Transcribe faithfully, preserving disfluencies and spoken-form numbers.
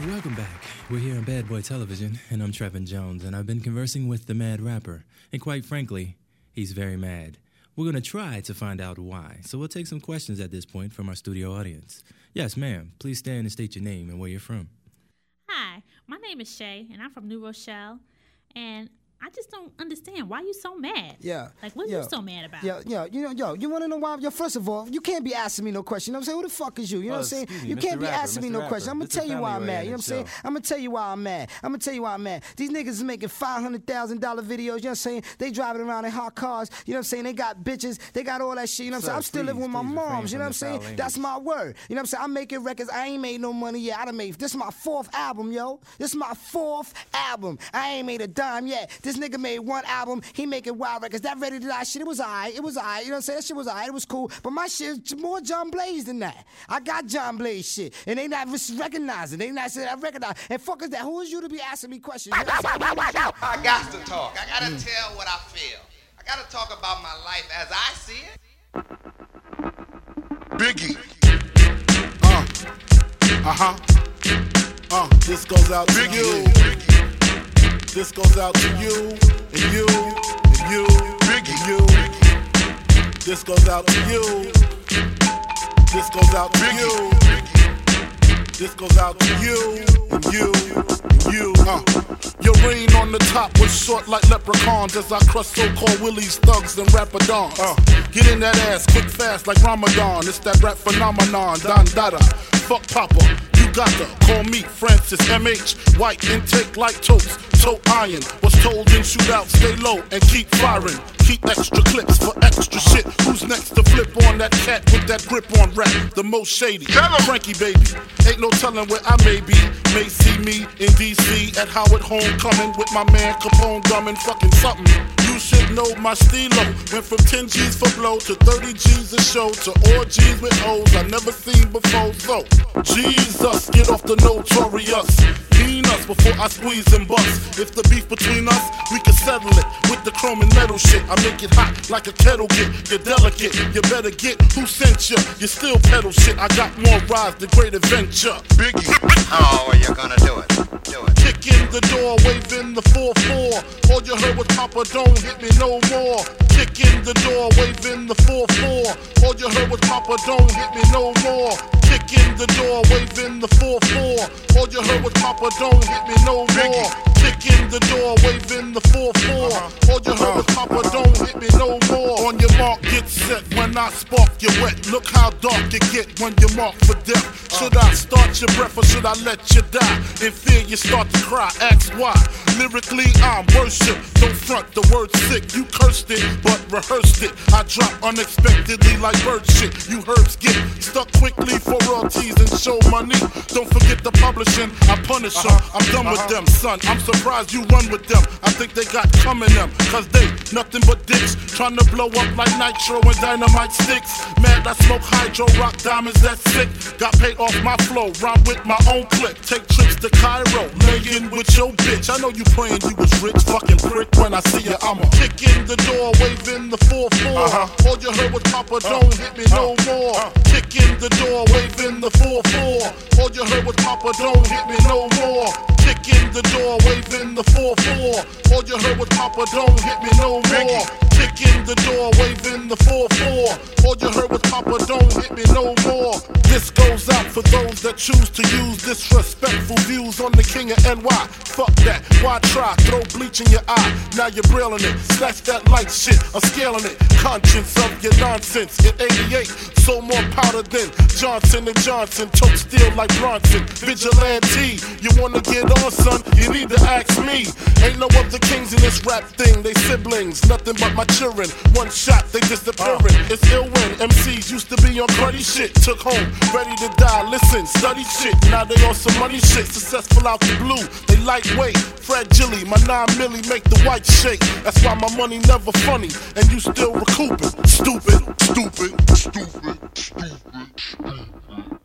Welcome back. We're here on Bad Boy Television, and I'm Trevin Jones, and I've been conversing with the Mad Rapper. And quite frankly, he's very mad. We're going to try to find out why, so we'll take some questions at this point from our studio audience. Yes, ma'am. Please stand and state your name and where you're from. Hi, my name is Shay, and I'm from New Rochelle, and I just don't understand why you so mad. Yeah. Like, what are yo, you so mad about? Yo, yo, you know, yo, you want to know why? Yo, first of all, you can't be asking me no question. You know what I'm saying? Who the fuck is you? You know Oh, what I'm saying? excuse me, You Mister can't be Rapper, asking me Mister no question. I'm Rapper. going to tell you why I'm mad. You know what I'm saying? Show. I'm going to tell you why I'm mad. I'm going to tell you why I'm mad. These niggas is making five hundred thousand dollars videos. You know what I'm saying? They driving around in hot cars. You know what I'm saying? They got bitches. They got all that shit. You know what I'm saying? I'm still please, living with my please refrain moms. You know what I'm from saying? the foul That's my word. You know what I'm saying? I'm making records. I ain't made no money yet. I done made, this is my fourth album, yo. This is my fourth album. I ain't made a dime yet. This nigga made one album. He making wild records. That Ready to Die shit, it was alright. It was alright. You know what I'm saying? That shit was alright. It was cool. But my shit is more John Blaze than that. I got John Blaze shit. And they not recognizing. They not saying I recognize. And fuck is that? Who is you to be asking me questions? You know what I'm saying? I got to talk. I got to tell what I feel. I got to talk about my life as I see it. Biggie. Uh. Uh-huh. Uh. This goes out to Biggie. you. This goes out to you, and you, and you, Biggie. and you. This goes out to you. This goes out to Biggie. you. This goes out to you, and you, and you. Uh. Your reign on the top was short like leprechauns as I crush so-called willies, thugs, and rapadons. Uh. Get in that ass quick fast like Ramadan. It's that rap phenomenon, Don Dada. Fuck Papa, you gotta call me Francis M H. White intake like toast, toe iron. Was told in shootout, stay low and keep firing. Keep extra clips for extra shit. Who's next to flip on that cat with that grip on rap? The most shady, Frankie baby. Ain't no telling where I may be. May see me in D C at Howard Homecoming with my man Capone drumming fucking something. You should know my stilo. Went from ten G's for blow to thirty G's a show to all G's with O's I never seen before. So, Jesus, get off the notorious. Mean us before I squeeze and bust. If the beef between us, we can settle it with the chrome and metal shit. I make it hot like a kettle get. You're delicate, you better get who sent you. You still pedal shit. I got more rides than Great Adventure. Biggie. How are you gonna do it? Do it. Kick in the door, waving the four four. All you heard was Papa, don't hit me no more. Kick in the door, waving the four four. All you heard was Papa, don't hit me no more. Kick in the door, waving the four four. All you heard was Papa, don't hit me no more. Kick in the door, waving the four four. All you heard was Papa, don't hit me no more. On your mark, get set. When I spark you wet, look how dark you get when you mark for death. Should I start your breath or should I let you die? In fear you start to cry, ask why. Lyrically I'm worship, don't front the word sick. You cursed it, but rehearsed it. I drop unexpectedly like bird shit. You herbs get stuck quickly for royalties and show money. Don't forget the publishing, I punish them. I'm done with them, son. I'm surprised you run with them. I think they got coming them, cause they nothing but dicks. Trying to blow up like nitro and dynamite sticks. Mad I smoke hydro, rock diamonds, that's sick. Got paid off my flow, rhyme with my own clip. Take trips to Cairo, laying with your bitch. I know you praying you was rich, fucking prick. When I see you, I'ma kick in the door, waving the four four. Uh-huh. All you heard was Papa, don't hit me no more. Kick in the door, waving the four four. All you heard was Papa, don't hit me no more. Kick in the door, waving the four four. All you heard was Papa, don't hit me no more. Kick in the door, waving the four four. All you heard was Papa, don't hit me no more. This goes out for those that choose to use disrespectful views on the king of N Y. Fuck that, why try? Throw bleach in your eye, now you're brailing it. Slash that light shit, I'm scaling it. Conscience of your nonsense. In eighty-eight, so more powder than Johnson and Johnson. Tote steel like Bronson. Vigilante, you wanna get on, son? You need to ask me. Ain't no other kings in this rap thing. They siblings, nothing but my children. One shot, they disappearing. It's ill when M Cs used to be on cruddy shit. Took home, ready to die. Listen, study shit. Now they on some money shit. Successful out the blue. They lightweight, fragile. My nine milli make the white shake. That's why my money never funny, and you still recouping. Stupid, stupid, stupid, stupid, stupid.